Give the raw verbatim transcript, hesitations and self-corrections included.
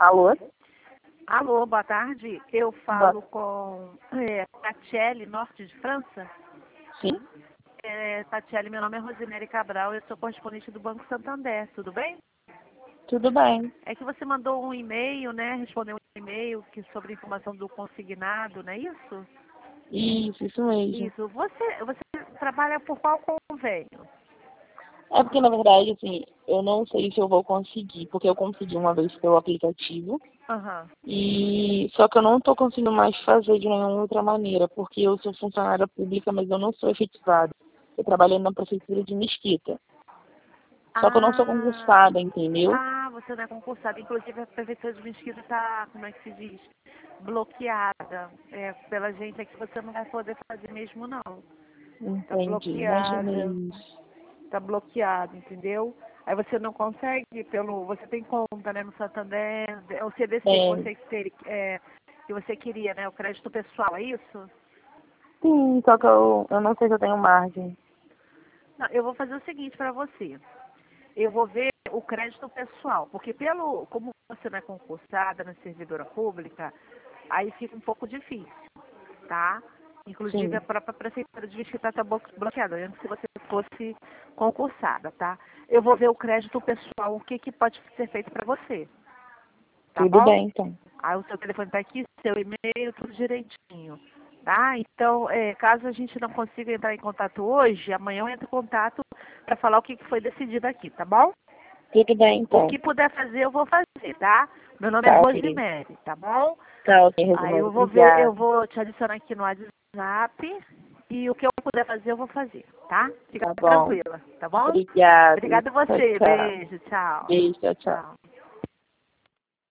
Alô? Alô, boa tarde. Eu falo com é, Tatiele, norte de França. Sim? É, Tatiele, meu nome é Rosemary Cabral, eu sou correspondente do Banco Santander, tudo bem? Tudo bem. É que você mandou um e-mail, né? Respondeu um e-mail que, sobre informação do consignado, não é isso? Isso, isso mesmo. Isso. Você, você trabalha por qual convênio? É porque, na verdade, assim, eu não sei se eu vou conseguir, porque eu consegui uma vez pelo aplicativo, Aham. e só que eu não estou conseguindo mais fazer de nenhuma outra maneira, porque eu sou funcionária pública, mas eu não sou efetivada. Eu trabalho na prefeitura de Mesquita. Só que eu não sou Ah, concursada, entendeu? ah, você não é concursada. Inclusive, a prefeitura de Mesquita está, como é que se diz? Bloqueada. É, pela gente aqui, você não vai poder fazer mesmo, não. Está Entendi, bloqueada. imaginei isso. Está bloqueado, entendeu? Aí você não consegue pelo. Você tem conta, né, no Santander, é o C D C que É, você, ter, é, que você queria, né? O crédito pessoal, é isso? sim, só que eu, eu não sei se eu tenho margem. Não, eu vou fazer o seguinte para você. Eu vou ver o crédito pessoal, porque pelo, como você não é concursada, não é servidora pública, aí fica um pouco difícil, tá? Inclusive a Sim, própria prefeitura de Mesquita está bloqueada, antes se você fosse concursada, tá? Eu vou ver o crédito pessoal, o que, que pode ser feito para você, tá tudo bom? bem, então. Aí o seu telefone está aqui, seu e-mail, tudo direitinho, tá? Então, é, caso a gente não consiga entrar em contato hoje, amanhã eu entro em contato para falar o que, que foi decidido aqui, tá bom? Tudo bem, O então. que puder fazer, eu vou fazer, tá? Meu nome é Tá, ok. Rosemary, tá bom? Tá, ok, Aí Rosemary. eu vou ver, eu Obrigada. vou te adicionar aqui no WhatsApp e o que eu puder fazer, eu vou fazer, tá? Fica Tá bom. tranquila, tá bom? Obrigada. Obrigada a Tchau, você, tchau. beijo, tchau. Beijo, tchau, tchau. Tchau.